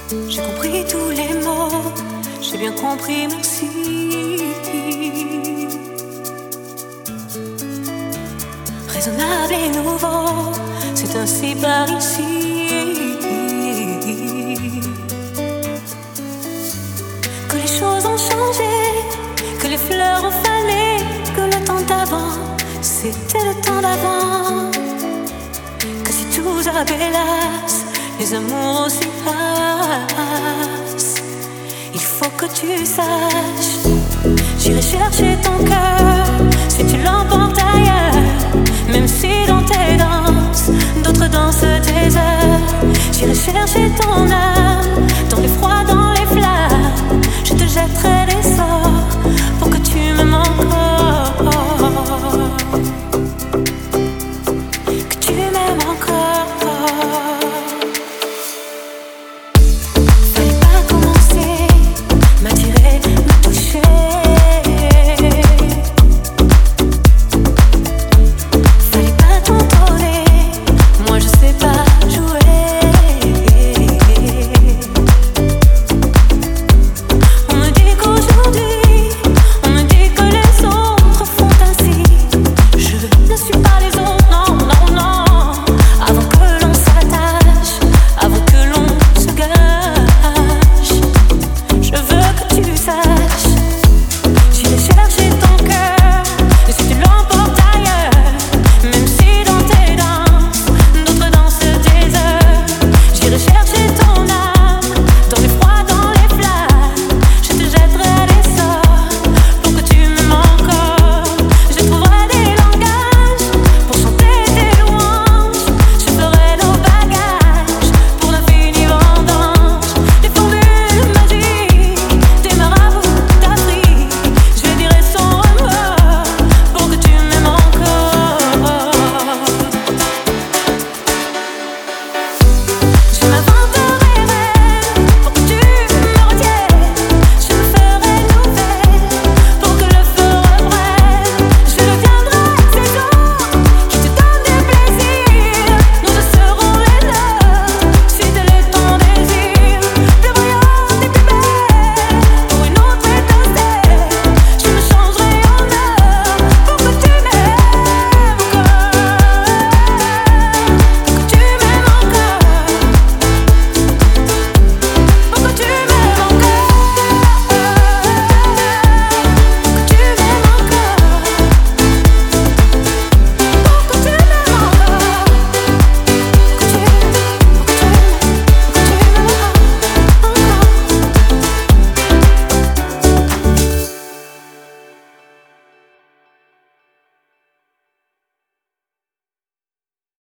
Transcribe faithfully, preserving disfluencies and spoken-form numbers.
J'ai compris tous les mots, j'ai bien compris, merci. Raisonnable et nouveau, c'est ainsi par ici. Que les choses ont changé, que les fleurs ont fané, que le temps d'avant, c'était le temps d'avant. Que si tout s'appelasse, les amours aussi passent. Il faut que tu saches, j'irai chercher ton cœur si tu l'emportes ailleurs. Même si dans tes danses, d'autres dansent tes heures.